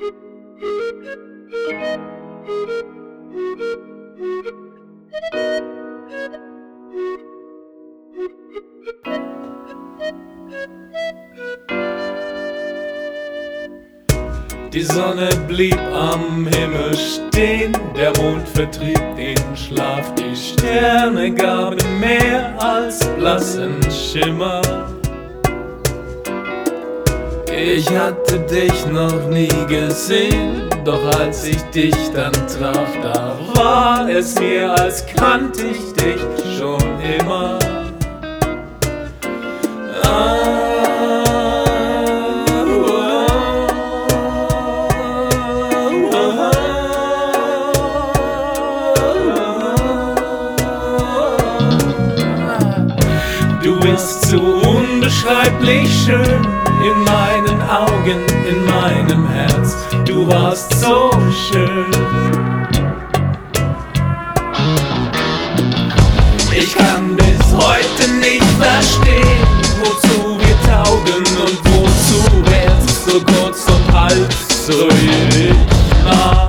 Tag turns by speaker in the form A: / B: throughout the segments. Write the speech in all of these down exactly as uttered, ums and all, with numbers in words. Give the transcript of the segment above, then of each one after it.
A: Die Sonne blieb am Himmel stehen, der Mond vertrieb den Schlaf, die Sterne gaben mehr als blassen Schimmer. Ich hatte dich noch nie gesehen, doch als ich dich dann traf, da war es mir, als kannte ich dich schon immer. Du bist so unbeschreiblich schön, in meinen Augen, in meinem Herz. Du warst so schön. Ich kann bis heute nicht verstehen, wozu wir taugen und wozu wär's so kurz und halb so ewig nach.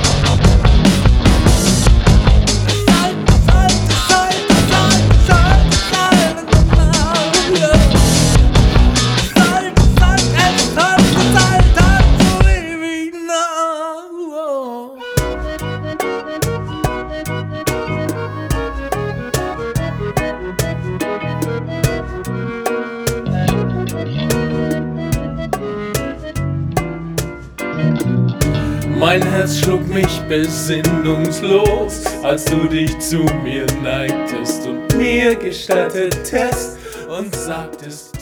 A: Mein Herz schlug mich besinnungslos, als du dich zu mir neigtest und mir gestattetest und sagtest: